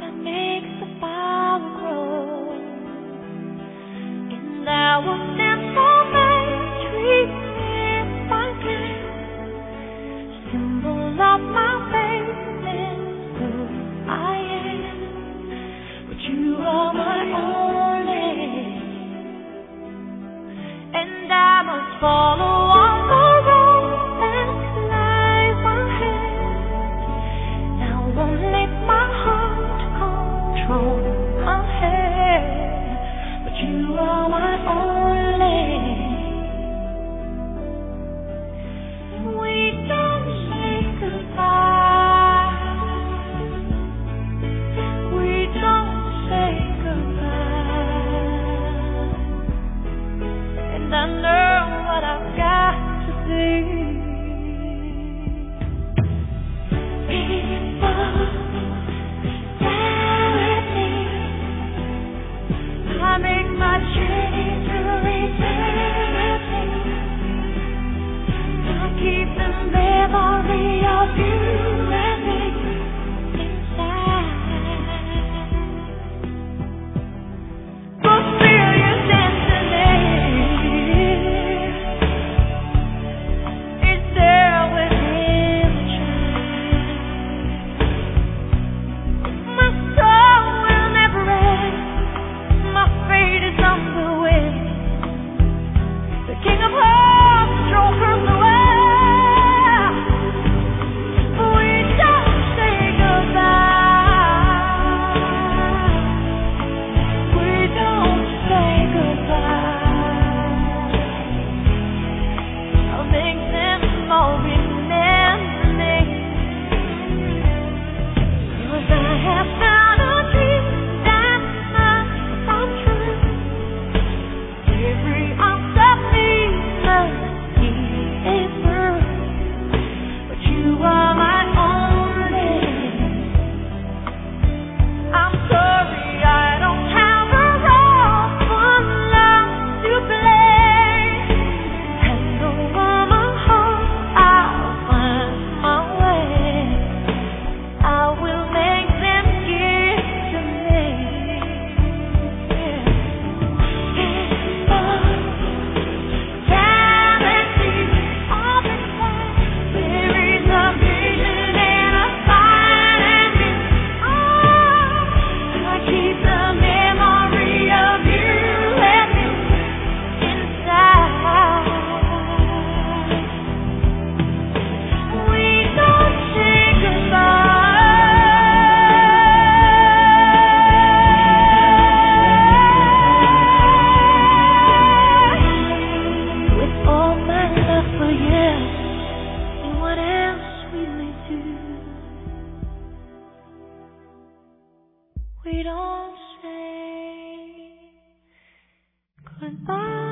that makes the flower grow. And I will never treat in my hand, symbol of my faith in who I am. But you are my only, and I must follow on the road that lies ahead. Now won't let my heart control my head, but you are my only. We don't say goodbye. We don't say goodbye. And I know what I've got to do. People stare at me. I make my journey through eternity. I keep the memory of you and me inside. Fulfill your destiny. It's there within the child. My soul will never end. My fate is on the way. The King of Hearts drove her away. We don't say goodbye. We don't say goodbye. I'll make them all remember me. 'Cause I have found a dream that must come true. Every ounce of me must see it through. But you are my only. I'm sorry I don't have a role for love to play. And over my heart I'll find my way. I will make them give to me. Galaxy of the sky, there is a vision and a fight and me. I keep the memory of you and me inside. We don't say goodbye. With all my love for you and what else we may do, we don't say goodbye.